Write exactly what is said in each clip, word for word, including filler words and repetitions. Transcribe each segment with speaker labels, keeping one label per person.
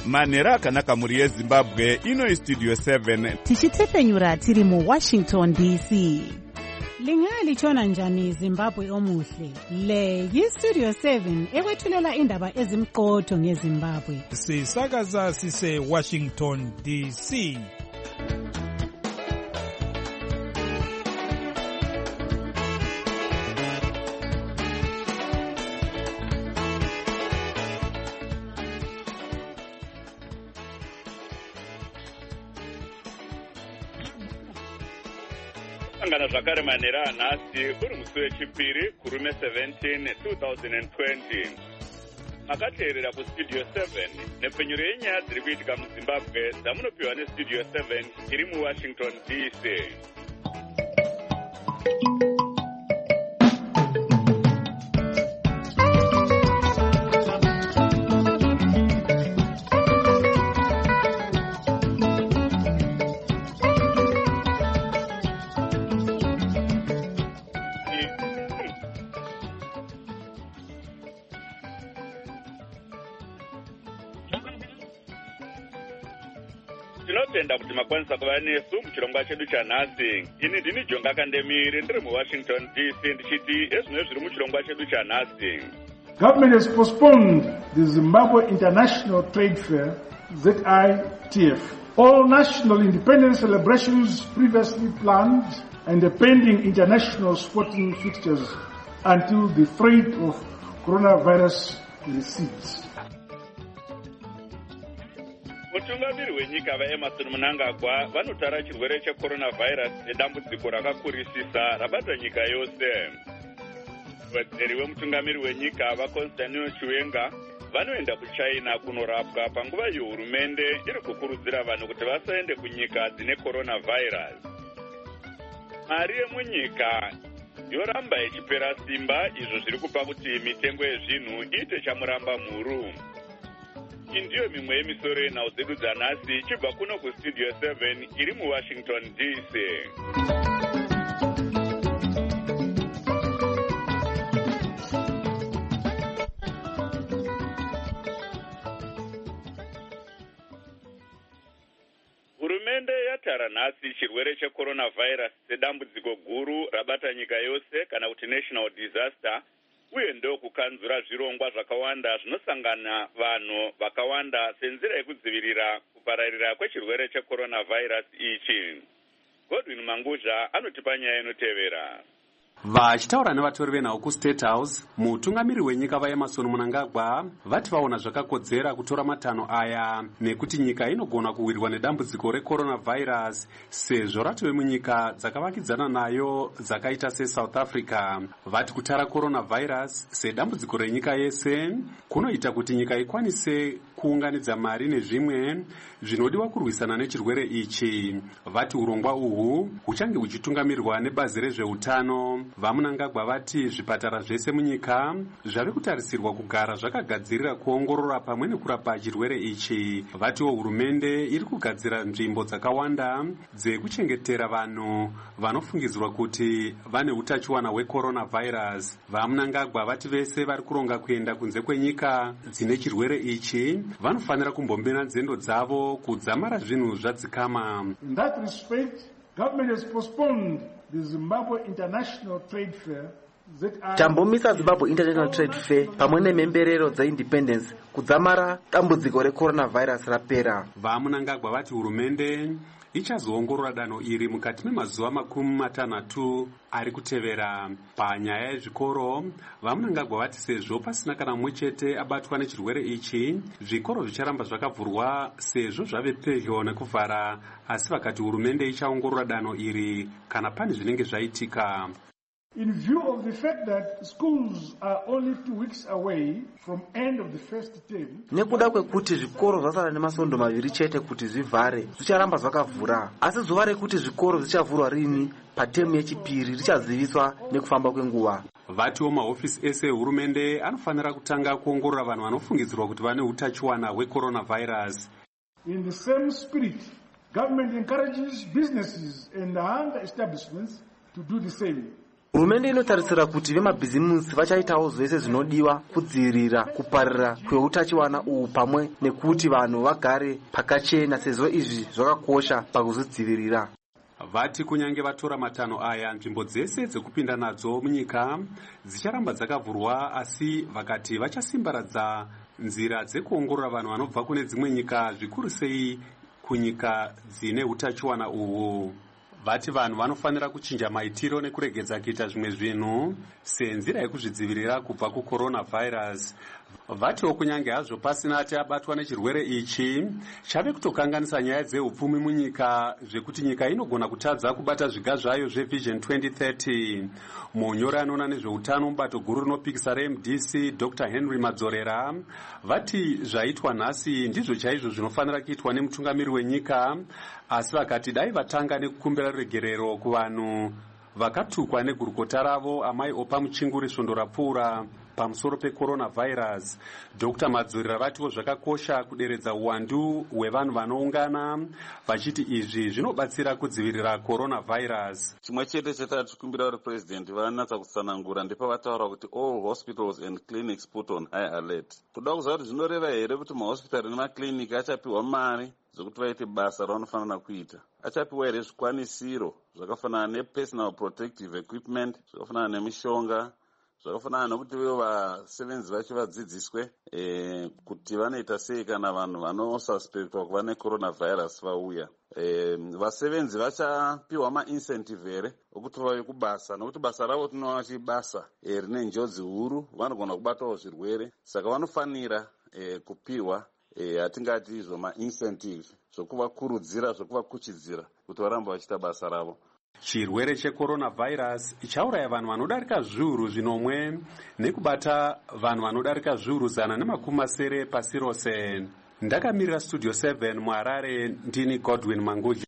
Speaker 1: Manera akanaka muri yeZimbabwe, ino Studio seven.
Speaker 2: Tichitsepenyura tiri mu Washington D C.
Speaker 3: Lingali chona njani Zimbabwe omuhle. Le yi Studio seven ekwethulela indaba ezimqotho ngeZimbabwe.
Speaker 4: Sisakaza sise Washington D C.
Speaker 5: Angana zvakare Manera nhasi uri musi wechipiri kurume seventeen twenty twenty. Makateerera kuStudio seven nepfenyuro yenyaya dziri kuitika muZimbabwe dzamunopiwa neStudio seven iri muWashington D C. Tinotenda kuti makwanisa kuva nesu muchirongwa chedu chanhasi. Ini ndini Jonga Kandemiri ndiri muWashington D C ndichiti ezvino zviri muchirongwa chedu chanhasi.
Speaker 6: Government has postponed the Zimbabwe International Trade Fair, Z I T F. All national independence celebrations previously planned and the pending international sporting fixtures until the threat of coronavirus recedes.
Speaker 5: Mutungamiri wenyika vaEmerson Mnangagwa vanotara chirwere checoronavirus nedambudziko rakakurisisa rabata nyika yose. Vadzeri vemutungamiri wenyika vaConstantino Chiwenga vanoenda kuChina kunorapwa panguva yehurumende iri kukurudzira vanhu kuti vasaende kunyika dzine coronavirus. Mari yemunyika yoramba ichipera simba, izvo zviri kupa kuti mitengo yezvinhu iite chamuramba mhuru. Iyi ndiyo mimwe yemisoro yenhau dzedu dzanhasi ichibva kuno kuStudio seven iri muWashington D C. Hurumende yatara nhasi chirwere checoronavirus sedambudziko guru rabata nyika yose kana kuti national disaster, uye ndo kukanzura zvirongwa zvakawanda zvinosangana vanhu vakawanda senzira yekudzivirira kupararira kwechirwere checoronavirus ichi. Godwin Manguzha anotipa nyaya inotevera.
Speaker 7: Vachitaura nevatori venhau kuState House, mutungamiri wenyika vaEmerson Mnangagwa vati vaona zvakakodzera kutora matanho aya nekuti nyika inogona kuwirwa nedambudziko recoronavirus sezvo ratove munyika dzakavakidzana nayo dzakaita seSouth Africa. Vati kutara coronavirus sedambudziko renyika yese kunoita kuti nyika ikwanise kuunganidza mari nezvimwe zvinodiwa kurwisana nechirwere ichi. Vati urongwa uhu huchange huchitungamirirwa nebazi rezveutano. VaMnangagwa vati zvipatara zvese munyika zvave kutarisirwa kugara zvakagadzirira kuongorora pamwe nekurapa chirwere ichi. Vatiwo hurumende iri kugadzira nzvimbo dzakawanda dzekuchengetera vanhu vanofungidzirwa kuti vane utachiwana hwecoronavirus. VaMnangagwa vati vese vari kuronga kuenda kunze kwenyika dzine chirwere ichi vanofanira kumbombena nzendo dzavo kudzamara zvinhu zvadzikama.
Speaker 6: In that respect, government has postponed the Zimbabwe International Trade Fair.
Speaker 8: Tambomisa Zimbabwe International Trade Fair pamwe nemhemberero dzaindependence kudzamara dambudziko recoronavirus rapera.
Speaker 7: VaMnangagwa vati hurumende ichazoongorora danho iri mukati memazuva makumi matanhatu ari kutevera. Panyaya yezvikoro, VaMnangagwa vati sezvo pasina kana mumwe chete abatwa nechirwere ichi, zvikoro zvicharamba zvakavhurwa sezvo zvave pedyo nekuvhara, asi vakati hurumende ichaongorora danho iri kana pane zvinenge zvaitika.
Speaker 6: In view of the fact that schools are only two weeks away from end of the first term,
Speaker 8: nekuda kwekuti zvikoro zvasara nemasondo maviri chete kuti zvivhare, zvicharamba zvakavhura, asi zuva rekuti zvikoro zvichavhurwa rini patemu yechipiri richaziviswa nekufamba kwenguva.
Speaker 7: Vatiwo mahofisi ese ehurumende anofanira kutanga kuongorora vanhu vanofungidzirwa kuti vane utachiwana hwecoronavirus.
Speaker 6: In the same spirit, government encourages businesses and other establishments to do the same.
Speaker 8: Hurumende inotarisira kuti vemabhizimusi vachaitawo zvese zvinodiwa kudzivirira kuparira kweutachiwana uhu pamwe nekuti vanhu vagare pakachena sezvo izvi zvakakosha pakuzvidzivirira.
Speaker 7: Vati kunyange vatora matanho aya, nzvimbo dzese dzekupinda nadzo munyika dzicharamba dzakavhurwa, asi vakati vachasimbaradza nzira dzekuongorora vanhu vanobva kune dzimwe nyika, zvikuru sei kunyika dzine utachiwana uhu. Vati vanhu vanofanira kuchinja maitiro nekuregedza kuita zvimwe zvinhu senzira yekuzvidzivirira kubva kucoronavirus. Vatiwo kunyange hazvo pasina ati abatwa nechirwere ichi, chave kutokanganisa nyaya dzeupfumi munyika, zvekuti nyika inogona kutadza kubata zviga zvayo zvevision twenty thirty. Munyori anoona nezveutano mubato guru rinopikisa reM D C Doctor Henry Madzorera vati zvaitwa nhasi ndizvo chaizvo zvinofanira kuitwa nemutungamiri wenyika, asi vakati dai vatanga nekukumbira ruregerero kuvanhu vakatukwa negurukota ravo amai Opa Muchinguri svondo rapfuura pamusoro pecoronavirus. Doctor Madzorera vatiwo zvakakosha kuderedza uwandu hwevanhu vanoungana, vachiti izvi zvinobatsira kudzivirira coronavirus.
Speaker 9: Chimwe chete chetati kumbira uri president vanatsa kutsanangura ndepavataura kuti all hospitals and clinics put on high alert. Kuda kuziva kuti zvinoreva here kuti mahospitari nemakliniki achapiwa mari zvokuti vaite basa ravanofanira kuita. Achapiwa here zvikwanisiro zvakafanana nepersonal protective equipment, zvakafanana nemishonga, zvakafanana nekuti vevo vasevenzi vacho vadzidziswe e, kuti vanoita sei kana vanhu vanosuspectwa kuva necoronavirus vauya. E, vasevenzi vachapiwa maincentive here okuti vauye kubasa, nokuti basa ravo tinoona kuti basa e, rine njodzi huru, vanogona kubatawo zvirwere, saka vanofanira e, kupiwa e, atingati izvo maincentive zvokuvakurudzira, zvokuvakuchidzira kuti varambe vachiita basa ravo.
Speaker 7: Chirwere checoronavirus chauraya vanhu vanodarika zviuru zvinomwe nekubata vanhu vanodarika zviuru zana nemakumi masere pasi rose. Ndakamirira Studio seven muHarare, ndini Godwin Manguji.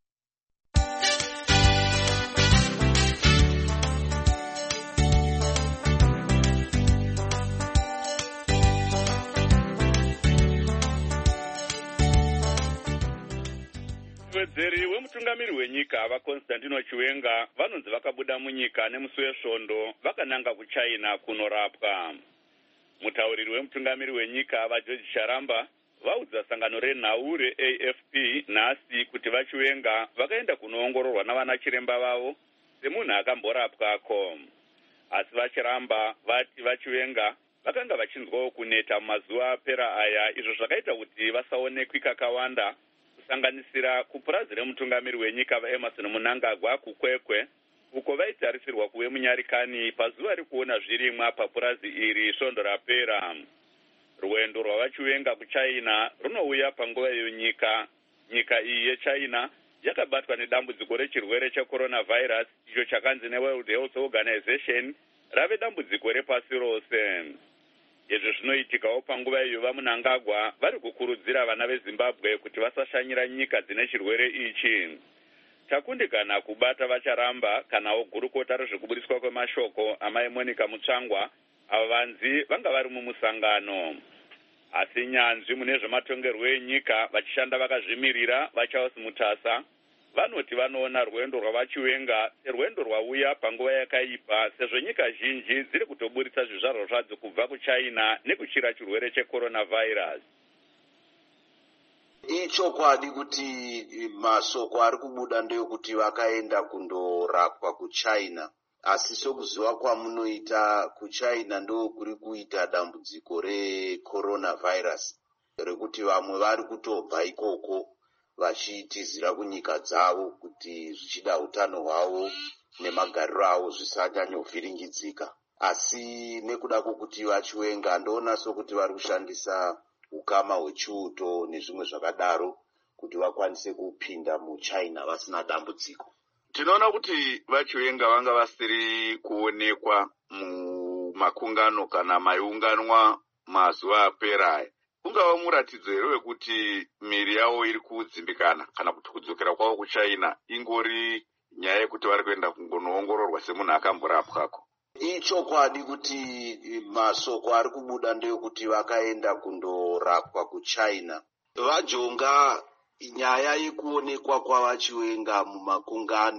Speaker 5: Muwedzeri wemutungamiri wenyika vaConstantino Chiwenga vanonzi vakabuda munyika nemusi wesvondo vakananga kuChina kunorapwa. Mutauriri wemutungamiri wenyika vaGeorge Charamba vaudza sangano renhau reA F P nhasi kuti vaChiwenga vakaenda kunoongororwa navana chiremba vavo semunhu akamborapwako. Asi vaCharamba vati vaChiwenga vakanga vachinzwawo kuneta mumazuva apera aya, izvo zvakaita kuti vasaonekwi kakawanda, kusanganisira kupurazi remutungamiri wenyika vaEmmerson Mnangagwa kuKwekwe, uko vaitarisirwa kuve munyarikani pazuva rekuona zvirimwa papurazi iri svondo rapera. Rwendo rwavaChiwenga kuChina runouya panguva yenyika nyika iyi yeChina yakabatwa nedambudziko rechirwere checoronavirus, icho chakanzi neWorld Health Organization rave dambudziko repasi rose. Izvi zvinoitikawo panguva iyo vaMnangagwa vari kukurudzira vana veZimbabwe kuti vasashanyira nyika dzine chirwere ichi. Takundikana kubata vaCharamba kanawo gurukota rezvekubudiswa kwemashoko amai Monica Mutsvangwa, ava vanzi vanga vari mumusangano. Asi nyanzvi mune zvematongerwo enyika vachishanda vakazvimirira vaCharles Mutasa vanoti vanoona rwendo rwavaChiwenga serwendo rwauya panguva yakaipa, sezvo nyika zhinji dziri kutoburitsa zvizvarwa zvadzo kubva kuChina nekuchira chirwere checoronavirus.
Speaker 10: Ichokwadi kuti masoko ari kubuda ndeyokuti vakaenda kundorapwa kuChina, asi sokuziva kwamunoita kuChina ndo kuri kuita dambudziko recoronavirus, rekuti vamwe vari kutobva ikoko vachitizira kunyika dzavo kuti zvichida utano hwavo nemagariro avo zvisanyanyovhiringidzika. Asi nekuda kwokuti vaChiwenga ndoona sokuti vari kushandisa ukama hwechiuto nezvimwe zvakadaro kuti vakwanise kupinda muChina vasina dambudziko.
Speaker 5: Tinoona kuti vaChiwenga vanga vasiri kuonekwa mumakungano kana maiunganwa mazuva apera. Ungava muratidzo here wekuti miri yavo iri kudzimbikana kana kuti kudzokera kwavo kuChina ingori nyaya yekuti vari kuenda kungonoongororwa semunhu akamborapwako?
Speaker 10: Ichokwadi kuti masoko ari kubuda ndeyokuti vakaenda kundorapwa kuChina. Vajonga nyaya yekuonekwa kwavaChiwenga mumakungano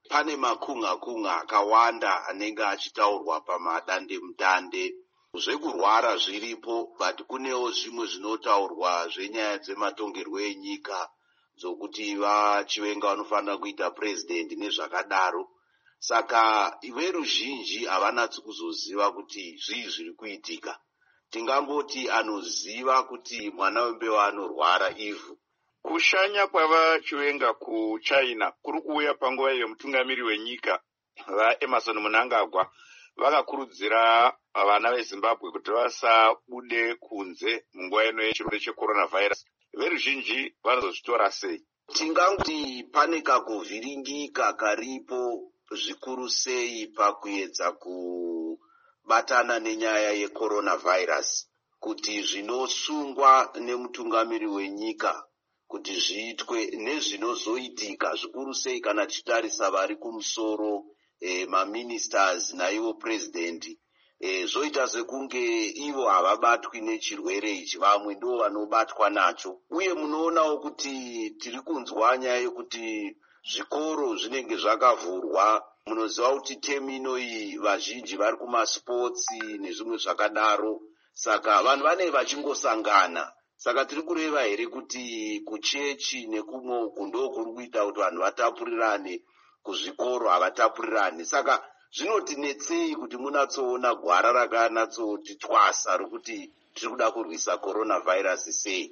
Speaker 10: pane makunga kunga akawanda anenge achitaurwa pamadande mutande. Zvekurwara zviripo, but kunewo zvimwe zvinotaurwa zvenyaya dzematongerwo enyika dzokuti vachivenga vanofanira kuita president nezvakadaro. Saka veruzhinji havanatsi kuzoziva kuti zvii zviri kuitika. Tingangoti anoziva kuti mwana wembeva anorwara ivhu.
Speaker 5: Kushanya kwavachivenga kuchina kuri kuuya panguva yemutungamiri wenyika vaEmerson Mnangagwa vakakurudzira vana veZimbabwe kuti vasabude kunze munguva ino yechirwere cheCoronavirus. Veruzhinji vanozozvitora sei?
Speaker 10: Tingangoti pane kakuvhiringika karipo zvikuru sei pakuedza kubatana nenyaya yeCoronavirus, kuti zvinosungwa nemutungamiri wenyika kuti zviitwe nezvinozoitika zvikuru sei kana tichitarisa vari kumusoro, eh, maministers naivo president, eh, zvoita sekunge ivo havabatwi nechirwere ichi, vamwe ndo vanobatwa nacho. Uye munoonawo kuti tiri kunzwa nyaya yekuti zvikoro zvinenge zvakavhurwa. Munoziva kuti termino iyi vazhinji vari kumaspotsi nezvimwe zvakadaro, saka vanhu vanenge vachingosangana. Saka tiri kureva here kuti kuchechi nekumwe uku ndo kuri kuita kuti vanhu vatapurirane, kuzvikoro havatapurirane. Saka zvinotinetsei kuti munatsoona gwara rakanatsoti twasa rokuti tiri kuda kurwisa coronavirus sei.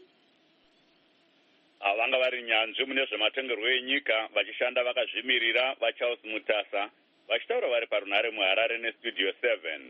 Speaker 5: Vanga vari nyanzvi mune zvematongerwo enyika vachishanda vakazvimirira vaCharles Mutasa vachitaura vari parunhare muHarare neStudio seven.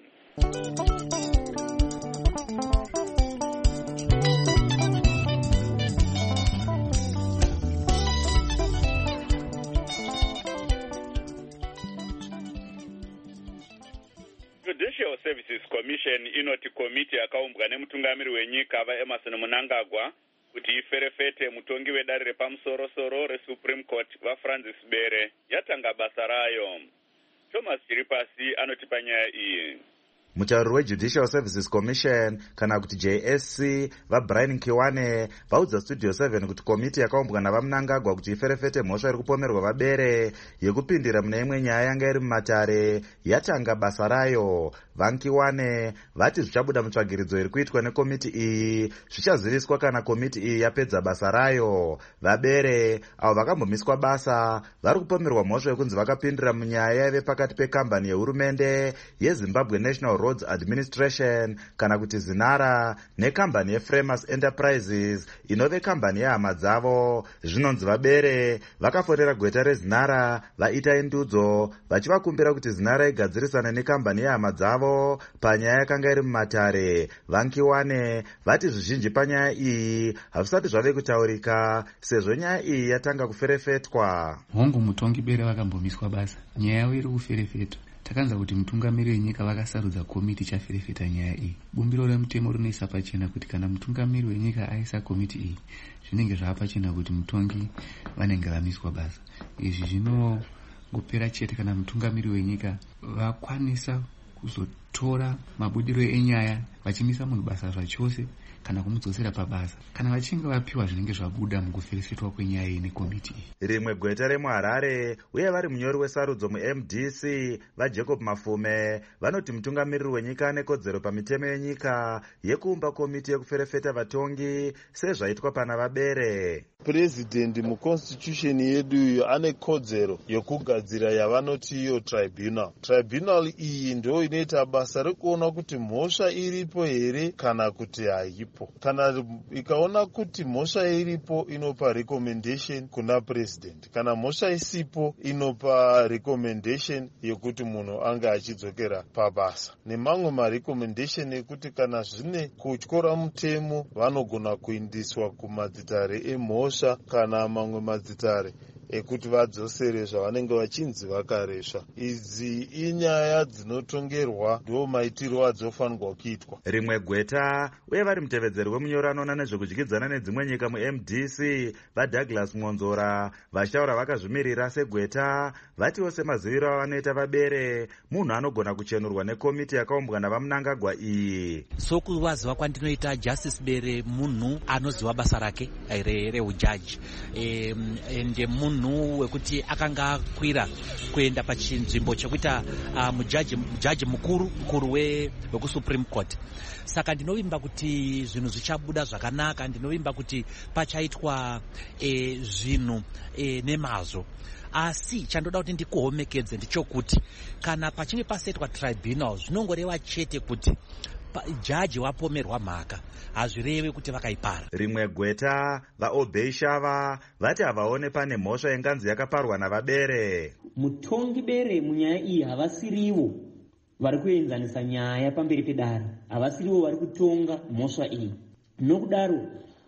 Speaker 5: Judicial Services Commission inoti komiti yakaumbwa nemutungamiri wenyika vaEmerson Mnangagwa kuti iferefete mutongi wedare repamusoro-soro reSupreme Court vaFrancis Bere yatanga basa rayo. Thomas Chiripasi anotipa nyaya iyi.
Speaker 11: Mutauri weJudicial Services Commission kana kuti J S C vaBrian Nkiwane vaudza Studio seven kuti komiti yakaumbwa navaMnangagwa kuti iferefete mhosva iri kupomerwa vaBere yekupindira mune imwe nyaya yanga iri mumatare yatanga basa rayo. VaNkiwane vati zvichabuda mutsvagiridzo iri kuitwa nekomiti iyi zvichaziviswa kana komiti iyi yapedza basa rayo. VaBere avo vakambomiswa basa vari kupomerwa mhosva yekunzi vakapindira munyaya yaive pakati pekambani yehurumende yeZimbabwe National Roads Administration kana kuti Zinara nekambani yeFramers Enterprises inove kambani yehama dzavo. Zvinonzi vaBere vakafonera gweta reZinara vaita indudzo vachivakumbira kuti Zinara igadzirisane nekambani yehama dzavo panyaya yakanga iri mumatare. VaNkiwane vati zvizhinji panyaya iyi hazvisati zvave kutaurika sezvo nyaya iyi yatanga kuferefetwa.
Speaker 12: Hongu mutongi Bere vakambomiswa basa, nyaya yavo iri kuferefetwa. Takanza kuti mutungamiri wenyika vakasarudza komiti chaferefeta nyaya iyi. Bumbiro remutemo rinoisa pachena kuti kana mutungamiri wenyika aisa komiti iyi zvinenge zvapachena kuti mutongi vanenge vamiswa basa. Izvi zvinongopera chete kana mutungamiri wenyika vakwanisa kuzotora mabudiro enyaya vachimisa munhu basa zvachose kana kumudzosera pabasa kana vachinge vapiwa zvinenge zvabuda mukuferefetwa kwenyaya iyi nekomiti iyi.
Speaker 11: Rimwe gweta remuHarare uye vari munyori wesarudzo muM D C vaJacob Mafume vanoti mutungamiriri wenyika ane kodzero pamitemo yenyika yekuumba komiti yekuferefeta vatongi sezvaitwa pana vaBere.
Speaker 13: President muconstitution yedu iyo ane kodzero yokugadzira yavanoti iyo tribunal. Tribunal iyi ndo inoita basa rekuona kuti mhosva iripo here kana kuti haipo. Kana ikaona kuti mhosva iripo inopa recommendation kuna president, kana mhosva isipo inopa recommendation yekuti munhu anga achidzokera pabasa. Nemamwe marecommendation ekuti kana zvine kutyora mutemo vanogona kuindiswa kumadzitare emhosva kana mamwe madzitare ekuti vadzosere zvavanenge vachinzi vakaresva. Idzi inyaya dzinotongerwa ndo maitiro adzofanirwa kuitwa.
Speaker 11: Rimwe gweta uye vari mutevedzeri wemunyori anoona nezvekudyidzana nedzimwe nyika muM D C vaDouglas Mwonzora vachitaura vakazvimirira segweta vatiwo semaziviro avanoita vaBere munhu anogona kuchenurwa nekomiti yakaumbwa navaMnangagwa iyi.
Speaker 14: Sokuvaziva kwandinoita Justice Bere munhu anoziva basa rake rehujaji ende munhu munhu wekuti akanga akwira kuenda pachinzvimbo chekuita uh, mujaji, mujaji mukuru mukuru wekusupreme court. Saka ndinovimba kuti zvinhu zvichabuda zvakanaka, ndinovimba kuti pachaitwa e, zvinhu e, nemazvo. Asi chandoda kuti ndikuhomekedze ndichokuti kana pachinge pasetwa tribunal zvinongoreva chete kuti jaji wapomerwa mhaka, hazvirevi kuti vakaipara.
Speaker 11: Rimwe gweta vaobhei shava vati havaone pane mhosva inganzi yakaparwa navabere.
Speaker 15: Mutongi bere munyaya iyi havasiriwo vari kuenzanisa nyaya pamberi pedare, havasiriwo vari kutonga mhosva iyi. Nokudaro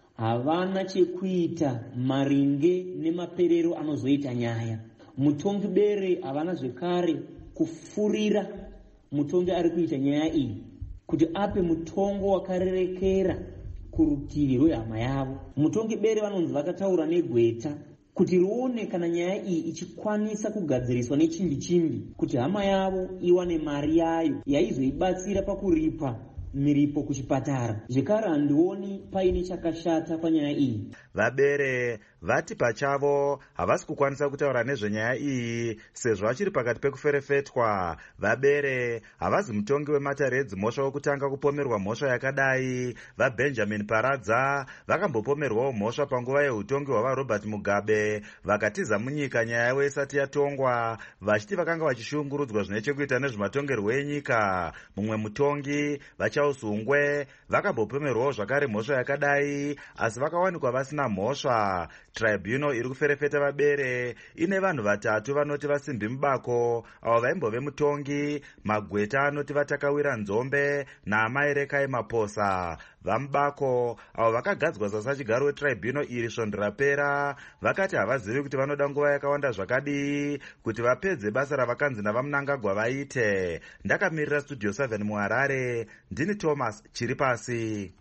Speaker 15: havana chekuita maringe nemaperero anozoita nyaya. Mutongi bere havana zvekare kufurira mutongi ari kuita nyaya iyi kuti ape mutongo wakarerekera kurutivi rwehama yavo. Mutongi bere vanonzi vakataura negweta kuti rione kana nyaya iyi ichikwanisa kugadziriswa nechimbi chimbi kuti hama yavo iwane mari yayo yaizoibatsira pakuripa miripo kuchipatara. Zvekare handioni paine chakashata panyaya iyi.
Speaker 11: Vabere vati pachavo havasi kukwanisa kutaura nezvenyaya iyi sezvo vachiri pakati pekuferefetwa. Vabere havazi mutongi wemataredzi mhosva wokutanga kupomerwa mhosva yakadai. VaBenjamin Paradza vakambopomerwawo mhosva panguva yeutongi hwavaRobert Mugabe vakatiza munyika nyaya yavo isati yatongwa, vachiti vakanga vachishungurudzwa zvine chekuita nezvematongerwo enyika. Mumwe mutongi vachausungwe vakambopomerwawo zvakare mhosva yakadai, asi vakawanikwa vasina mhosva. Tribunal iri kuferefeta vabere ine vanhu vatatu vanoti vasimbi mubako, avo vaimbove mutongi, magweta anoti vatakawira nzombe naamairekai maposa. Vamubako avo vakagadzwa sasachigaro wetribunal iri svondo rapera vakati havazivi kuti vanoda nguva yakawanda zvakadii kuti vapedze basa ravakanzi navamunangagwa vaite. Ndakamirira studio seven muHarare, ndini Thomas Chiripasi.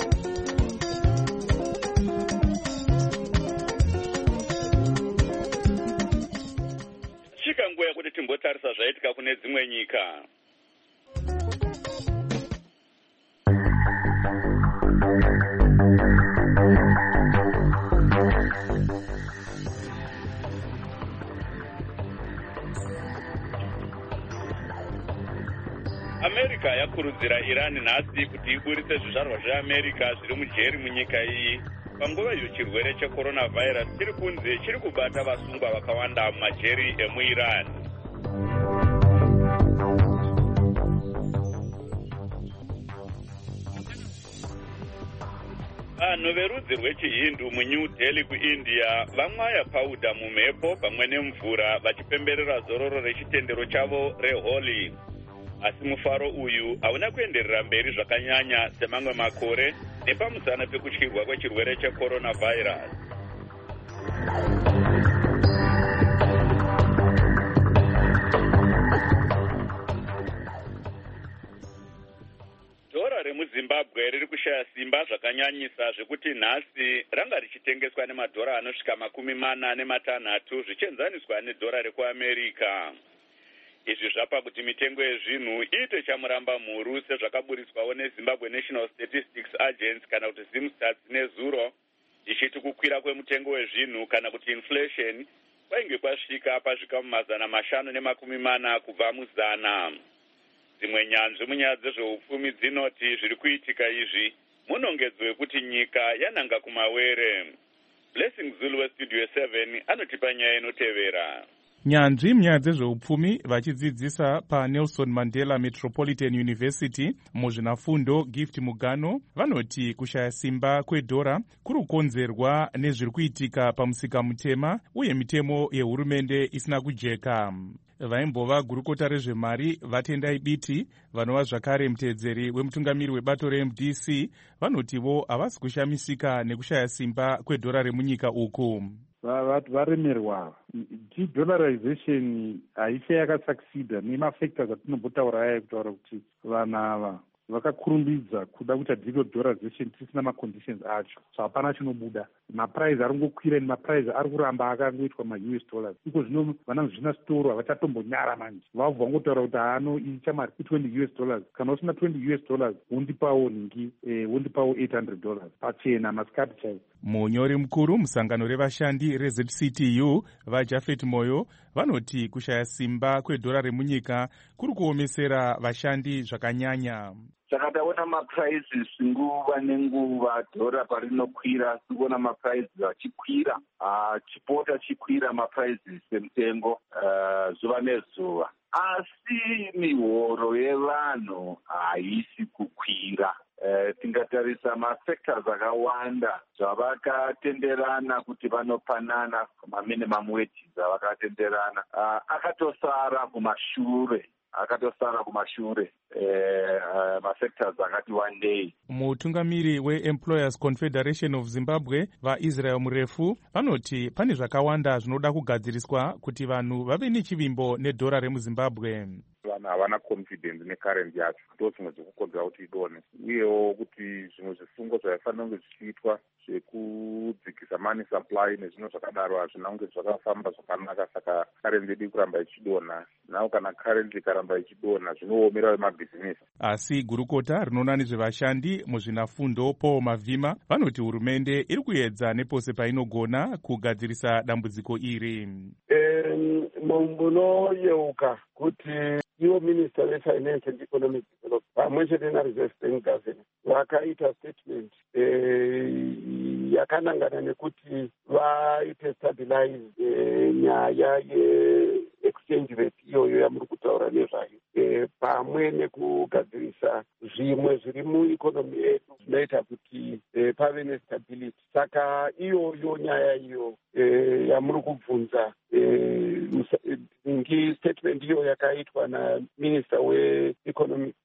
Speaker 5: Chika nguva yekuti timbotarisa zvaitika kune dzimwe nyika. America yakurudzira Iran nhasi kuti iburitse zvizvarwa zveAmerica zviri mujeri munyika iyi panguva iyo chirwere cheCoronavirus chiri kunze chiri kubata vasungwa vakawanda mumajeri emuIran. Vanhu verudzi rwechihindu muNew Delhi kuIndia vamwaya pauda mumhepo pamwe nemvura vachipemberera zororo rechitendero chavo reHoli. Asi mufaro uyu hauna kuenderera mberi zvakanyanya semamwe makore nepamusana pekutyirwa kwechirwere cheCoronavirus. Dhora remuZimbabwe riri kushaya simba zvakanyanyisa zvekuti nhasi ranga richitengeswa nemadhora anosvika makumi mana nematanhatu zvichienzaniswa nedhora rekuAmerica. Izvi zvapa kuti mitengo yezvinhu iite chamuramba mhuru sezvakaburiswawo neZimbabwe National Statistics Agency kana kuti Zimstats nezuro, ichiti kukwira kwemutengo wezvinhu kana kuti inflation kwainge kwasvika pazvikamu mazana mashanu nemakumi mana kubva muzana. Dzimwe nyanzvi munyaya dzezveupfumi dzinoti zviri kuitika izvi munongedzo wekuti nyika yananga kumawere. Blessing Zulu weStudio seven anotipa nyaya inotevera.
Speaker 4: Nyanzvi munyaya dzezveupfumi vachidzidzisa paNelson Mandela Metropolitan University muzvinafundo Gift Mugano vanoti kushaya simba kwedhora kuri kukonzerwa nezviri kuitika pamusika mutema uye mitemo yehurumende isina kujeka. Vaimbova gurukota rezvemari Vatendai Biti vanova zvakare muteedzeri wemutungamiri webato reM D C vanotivo havasi kushamisika nekushaya simba kwedhora remunyika uku.
Speaker 6: Varemerwa de-dollarization haisha yakasucceeda nemafactors atinombotaura aya kutaura kuti vanhu ava vakakurumbidza kuda kuita de-dollarization tisina maconditions acho, so hapana chinobuda. Mapurice ari kungokwira nemapurice ari kuramba akangoitwa ma-U S dollars. Iko zvino vana zvina storo havachatombonyara manje, vabva vangotaura kuti hano ichamari twenty U S dollars, kana usina twenty U S dollars wondipawo nhingi eh, wondipawo eight hundred dollars pachena masikati chaivo.
Speaker 4: Munyori mukuru musangano revashandi reZ C T U vaJafet Moyo vanoti kushaya simba kwedhora remunyika kuri kuomesera vashandi zvakanyanya.
Speaker 16: Saka taona maprizes nguva nenguva dhora parinokwira, tikuona maprizes achikwira, chipota chikwira maprizes emutengo zuva nezuva, asi mihoro yevanhu haisi kukwira. Uh, tingatarisa mafactors akawanda zvavakatenderana kuti vanopanana maminimum wages avakatenderana uh, akatosara kumashure akatosara kumashure uh, uh, mafactors akati wandei.
Speaker 4: Mutungamiri weEmployers Confederation of Zimbabwe vaIsrael Murefu vanoti pane zvakawanda zvinoda kugadziriswa kuti vanhu vave nechivimbo nedhora remuZimbabwe.
Speaker 17: Vanhu havana confidence necurrency yacho, ndo zvimwe zvekukonzera kuti idone, uyewo kuti zvimwe zvifungo zvaifanira kunge zvichiitwa zvekudzikisa money supply nezvino zvakadaro hazvina kunge zvakafamba zvakanaka, saka currency yedu kuramba ichidonha. Nawo kana currency ikaramba ichidonha zvinoomera vemabhizinesi.
Speaker 4: Asi gurukota rinoona nezvevashandi muzvinafundo Paul Mavhima vanoti hurumende iri kuedza nepose painogona kugadzirisa dambudziko iri.
Speaker 18: Munoyeuka kuti iwo Minister weFinance and Economic Development pamwe chete naReserve Bank Governor vakaita statement yakanangana nekuti vaite stabilize nyaya ye-exchange rate iyoyo yamuri kutaura nezvayo, pamwe nekugadzirisa zvimwe zviri muikonomi yedu zvinoita kuti pave nestability. Saka iyoyo nyaya iyo yamuri kubvunza ngi statement iyo yakaitwa naMinister weEconomic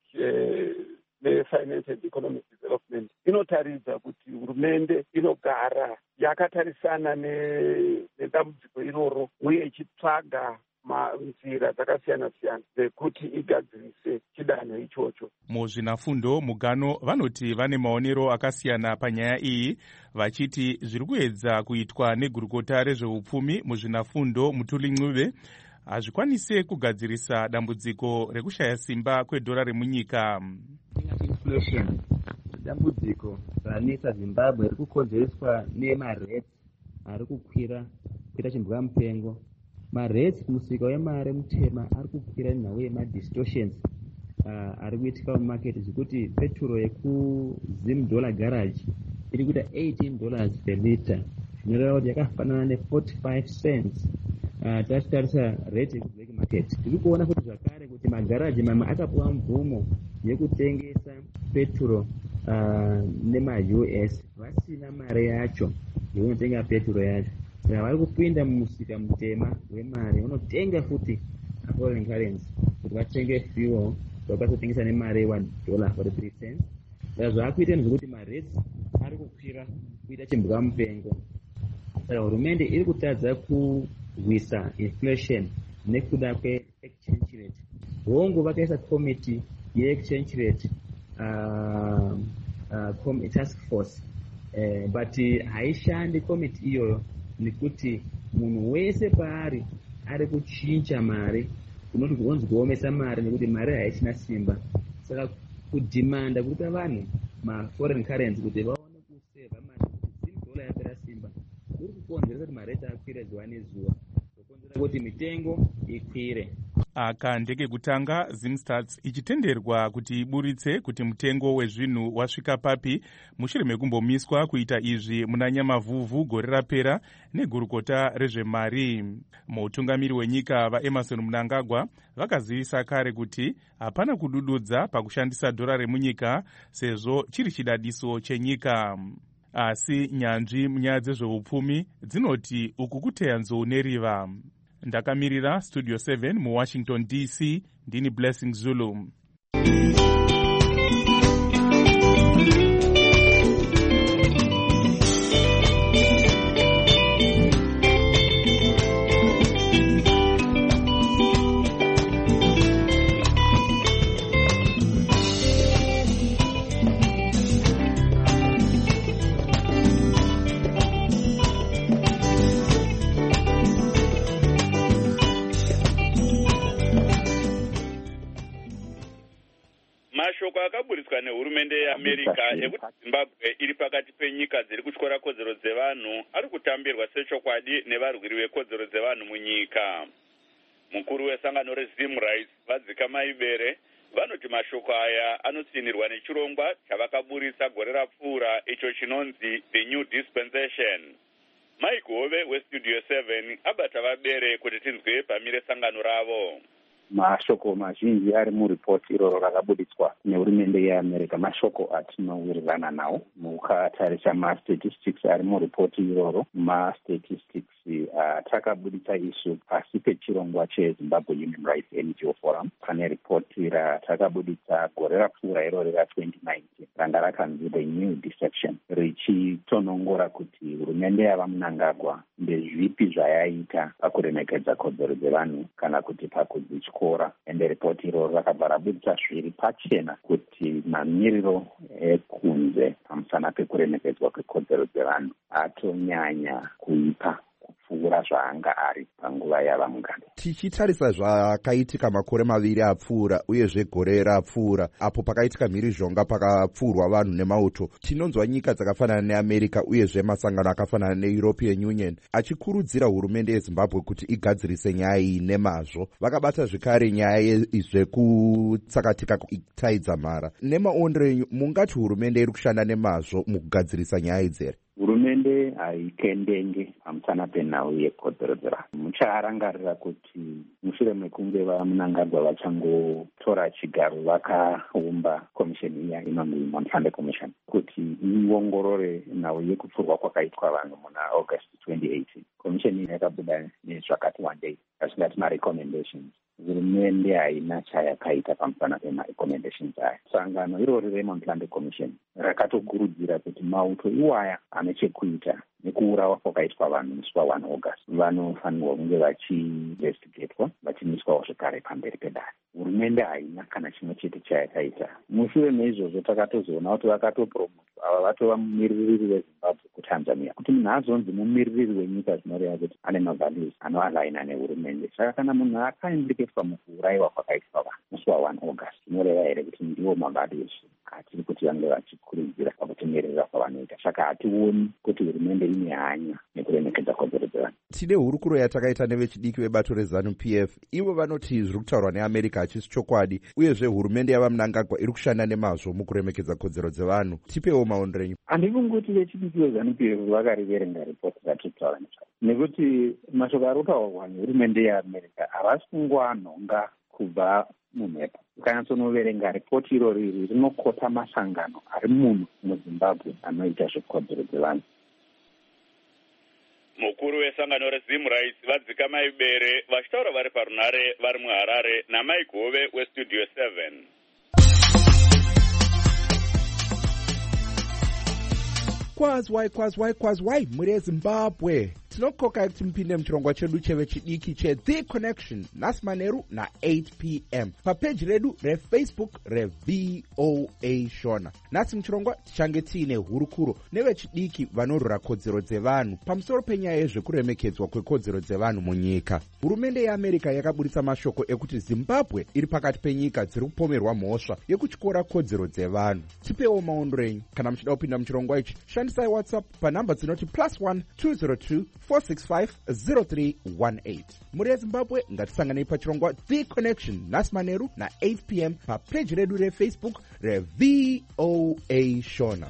Speaker 18: neFinance and Economic Development inotaridza kuti hurumende inogara yakatarisana nedambudziko iroro uye ichitsvaga nzira dzakasiyana siyana dzekuti igadzirise chidanho ichocho.
Speaker 4: Muzvinafundo Mugano vanoti vane maonero akasiyana panyaya iyi, vachiti zviri kuedza kuitwa negurukota rezveupfumi muzvinafundo Mutuli Ncube hazvikwanise kugadzirisa dambudziko rekushaya simba kwedhora remunyika.
Speaker 19: Inflation dambudziko ranetsa Zimbabwe riri kukonzereswa nemaretes ari kukwira kuita chimbwa mupengo. Maretes kumusika wemari mutema ari kukwira nhau yemadistortions uh, ari kuitika mumarket zvekuti peturo yekuzim dollar garage iri kuita eighteen dollars per liter, zvinoreva kuti yakafanana ne-forty-five cents. Uh, tachitarisa rate yekublack market tiri kuona kuti zvakare kuti magaraji mamwe akapiwa mvumo yekutengesa peturo uh, nema-U S vasina mari yacho yekunotenga peturo yacho. Saka vari kupinda mumusika mutema wemari unotenga futi foreign currency kuti vatenge fuel vakazotengesa nemari one dollar forty-three cents. Saka zvaakuita nezvekuti marates ari kukwira kuita chimbwa mupengo. Saka hurumende iri kutadza kurwisa inflation nekuda kwe-exchange rate. Hongu vakaisa committee ye-exchange rate uh, uh, task force uh, but haishandi committee iyoyo nekuti munhu wese paari ari kuchinja mari kunoti kunzi kuomesa mari nekuti mari haisina simba. Saka kudhimanda kuita vanhu maforeign currency kuti vaone kusevha mari kuti zim dollar yapera simba kuri kukonzera kuti mareti akwire zuva nezuva, kukonzera kuti mitengo ikwire.
Speaker 4: Aka ndekekutanga Zimstats ichitenderwa kuti iburitse kuti mutengo wezvinhu wasvika papi mushure mekumbomiswa kuita izvi muna Nyamavhuvhu gore rapera negurukota rezvemari. Mutungamiri wenyika vaEmmerson Mnangagwa vakazivisa kare kuti hapana kudududza pakushandisa dhora remunyika sezvo chiri chidadiso chenyika. Asi nyanzvi munyaya dzezveupfumi dzinoti uku kuteya nzou neriva. Ndakamirira Studio seven muWashington D C, ndini Blessing Zulu.
Speaker 5: akaburitswa nehurumende yeamerica ekuti zimbabwe iri pakati penyika dziri kutyora kodzero dzevanhu ari kutambirwa sechokwadi nevarwiri vekodzero dzevanhu munyika. Mukuru wesangano rezim rights Vadzikamai vanoti mashoko aya anotsinirwa nechirongwa chavakaburisa gore rapfuura icho chinonzi the new dispensation. Mike Hove westudio seven abata vabere kuti tinzwe pamire sangano ravo.
Speaker 20: Mashoko mazhinji ari muripoti iroro rakabuditswa nehurumende yeamerica mashoko atinowirirana nawo. Mukatarisa mastatistics ari muripoti iroro, mastatistics atakabuditsa uh, isu pasi pechirongwa chezimbabwe human rights N G O forum. Pane ripoti ratakabuditsa gore rapfuura iroro ra twenty nineteen ranga rakanzi the new deception, richitonongora kuti hurumende yavamunangagwa ndezvipi zvayaita pakuremekedza kodzero dzevanhu kana kuti pakudzityora. Ende ripoti iroro rakabva rabuditsa zviri pachena kuti mamiriro ekunze pamusana pekuremekedzwa kwekodzero dzevanhu atonyanya kuipa kupfuura zvaanga ari panguva yavamuganda.
Speaker 21: Tichitarisa zvakaitika makore maviri apfuura uyezve gore rapfuura apo pakaitika mhirizhonga pakapfuurwa vanhu nemauto, tinonzwa nyika dzakafanana neamerica uyezve masangano akafanana neeuropean union achikurudzira hurumende yezimbabwe kuti igadzirise nyaya iyi nemazvo. Vakabata zvekare nyaya zvekutsakatika itaidza mhara. Nemaondero enyu, mungati hurumende iri kushanda nemazvo mukugadzirisa nyaya idzi here?
Speaker 20: Hurumende haikendenge pamusana penhau yekodzero dzevanhu. Mucharangarira kuti mushure mekunge vamunangagwa vachangotora chigaro vakaumba komisheni iya inonzi Monsanto Commission kuti iongorore nhau yekupfurwa kwakaitwa vanhu muna August twenty eighteen. Komisheni iyi yakabuda nezvakati wandei zvasingati marecommendations. Hurumende haina chayakaita pamusana pemarecommendations aya. Sangano irori reMonsanto Commission rakatokurudzira kuti mauto iwaya ane chekuita nekuurawa kwakaitwa vanhu musi wa one August vanofanirwa kunge vachiinvestigatwa vachimiswawo zvekare pamberi pedare. Hurumende haina kana chimwe chete chayakaita. Mushure meizvozvo takatozoona kuti vakatopromota ava vatova mumiririri wezimbabwe kutanzania kuti munhu azonzi mumiririri wenyika zvinoreva kuti ane mavalues anoalaina nehurumende. Saka kana munhu akaindiketwa mukuurayiwa kwakaitwa vanhu musi wa one August zvinoreva here kuti ndiwo mavalues atiri kuti vange vachikurudzira pakutengerera kwavanoita. Saka hationi kuti hurumende ine hanya nekuremekedza kodzero dzevanhu.
Speaker 21: Tine hurukuro yatakaita nevechidiki vebato rezanu P F. Ivo vanoti zviri kutaurwa neamerica hachisi chokwadi uyezve hurumende yavamunangagwa iri kushanda nemazvo mukuremekedza kodzero dzevanhu. Tipewo maondero enyu.
Speaker 20: Handifungi kuti vechidiki vezanu P F vakariverenga ripoti ratiri kutaura nezvayo, nekuti mashoko ari kutaurwa nehurumende yeamerica havasi kungoanhonga kubva mumhepo. Ukanyatsonoverenga ripoti irori iri rinokota masangano ari muno muzimbabwe anoita zvekodzero dzevanhu.
Speaker 5: Mukuru wesangano rezim rights Vadzikamai vachitaura vari parunare vari muHarare naMike Hove westudio seven.
Speaker 21: Kwazwai kwazwai kwazwai muri eZimbabwe. Tinokoka kuti mupinde muchirongwa chedu chevechidiki cheThe Connection nhasi manheru na eight p m papeji redu reFacebook reV O A Shona. Nhasi muchirongwa tichange tiine hurukuro nevechidiki vanorwira kodzero dzevanhu pamusoro penyaya yezvekuremekedzwa kwekodzero dzevanhu munyika. Hurumende yeAmerica yakaburitsa mashoko ekuti Zimbabwe iri pakati penyika dziri kupomerwa mhosva yekutyora kodzero dzevanhu. Tipewo maondero enyu kana muchida kupinda muchirongwa ichi. Shandisai WhatsApp panhamba dzinoti plus one two zero two four six five zero three one eight. Muri eZimbabwe ngatisanganei pachirongwa The Connection nhasi manheru na eight p m papeji redu reFacebook reV O A Shona.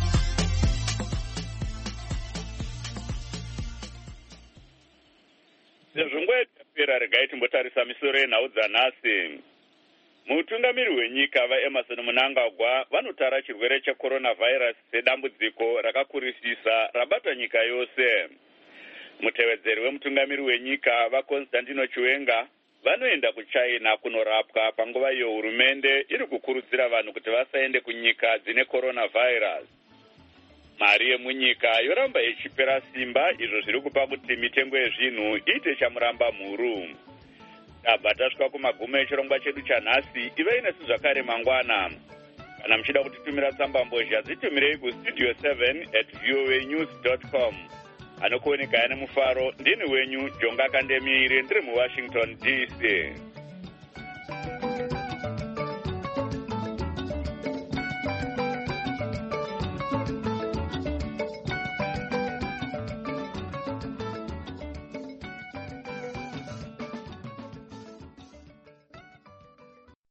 Speaker 5: Sezvingwa yapera regai timbotarisa misoro yenhau dzanhasi. Mutungamiri wenyika vaEmerson Mnangagwa vanotara chirwere checoronavirus sedambudziko rakakurisisa rabata nyika yose. Mutevedzeri wemutungamiri wenyika vaConstantino Chiwenga vanoenda kuChina kunorapwa panguva iyo hurumende iri kukurudzira vanhu kuti vasaende kunyika dzine coronavirus. Mari yemunyika yoramba ichipera simba, izvo zviri kupa kuti mitengo yezvinhu iite chamuramba mhuru. Tabva tasvika kumagumo echirongwa chedu chanhasi. Ivei nesu zvakare mangwana. Kana muchida kutitumira tsamba mbozha dzitumirei kustudio seven at voanews dot com. Anokuoneka ane mufaro ndini wenyu Jonga Kandemiri ndiri muWashington D C.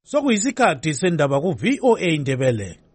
Speaker 1: sokuyisikhathi sendaba ku-V O A Ndebele.